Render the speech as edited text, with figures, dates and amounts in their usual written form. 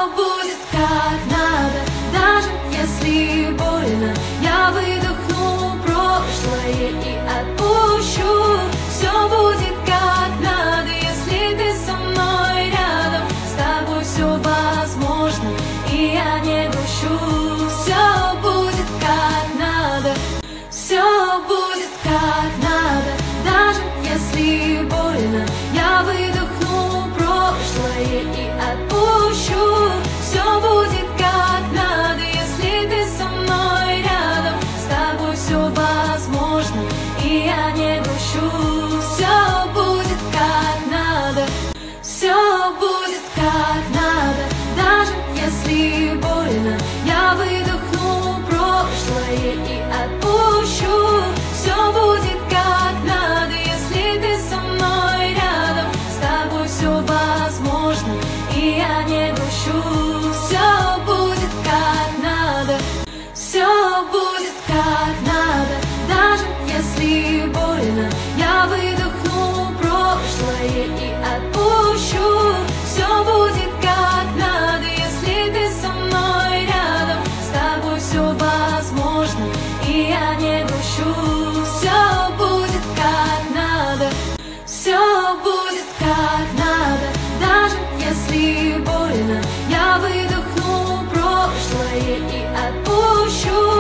будет как надо, даже если больно. Я выдохну прошлое и отпущу. Все будет как надо, если ты со мной рядом. С тобой все возможно, и я не грущу. Все будет как надо, все будет как надо, даже если больно. Я выдохну прошлое и отпущу. Все будет как надо, если ты со мной рядом. С тобой все возможно, и я не грущу. Все будет как надо, все будет как надо, даже если больно. Я выдохну прошлое и отпущу. Все будет как надо, если ты со мной рядом. С тобой все возможно, и я не грущу. Все будет как надо, все будет как надо, даже если больно. Я выдохну прошлое и отпущу. Все будет как надо, если ты со мной рядом. С тобой все возможно, и я не грущу. Все будет как надо, все будет как надо, даже если больно. Я выдохну прошлое и отпущу.